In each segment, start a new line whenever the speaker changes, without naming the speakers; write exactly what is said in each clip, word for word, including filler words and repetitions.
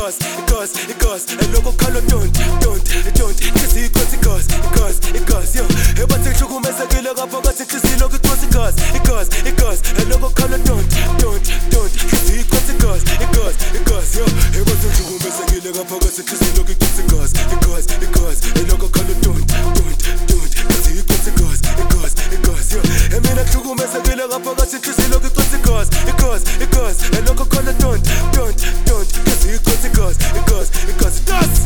igas, igas, igas. Eloko khala don't, don't, don't. Kisi ikhosi igas, igas, igas. Yo, ebathi hlukumezekile kapha kathi kisi lokho ikhosi igas, igas, igas. Eloko khala don't, don't, don't. Kisi ikhosi igas, igas, igas. Yo, ebathi hlukumezekile kapha kathi kisi lokho ikhosi igas, igas, igas. Eloko khala don't, don't, don't. Kisi ikhosi igas, igas, igas. Yo, emina hlukumezekile kapha kathi kisi lokho ikhosi igas, igas, igas. Eloko khala don't, don't, don't. Kisi ikhosi igas, igas, igas. Das.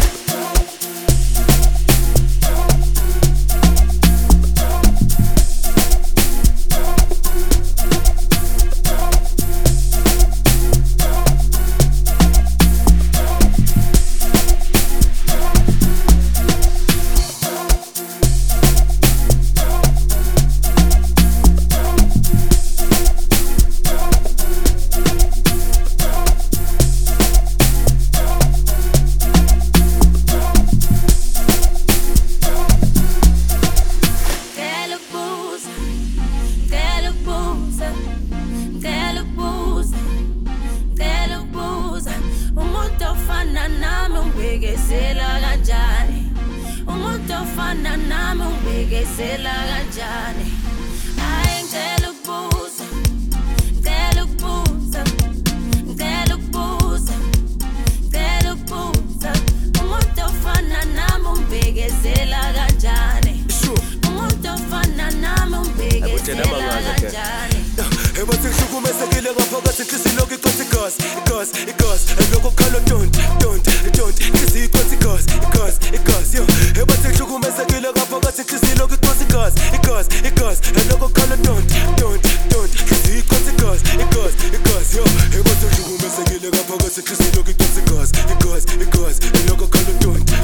Umuntu ofana nami ubekesela kanjani? Hayi ngicela ukubuza, ngicela ukubuza, ngicela ukubuza, ngicela ukubuza. Umuntu ofana nami ubekesela kanjani? Umuntu ofana nami ubekesela kanjani?
Ebathi hlukumezekile kapha kathi kisi lokho ikhosi igas, igas, igas. Eloko khala don't, don't, don't. Kisi ikhosi igas, igas, igas. Yo, ebathi hlukumezekile kapha kathi kisi lokho ikhosi igas, igas, igas. Eloko khala don't, don't, don't. Kisi ikhosi igas, igas, igas. Yo, ebathi hlukumezekile kapha kathi kisi lokho ikhosi igas, igas, igas. Eloko khala don't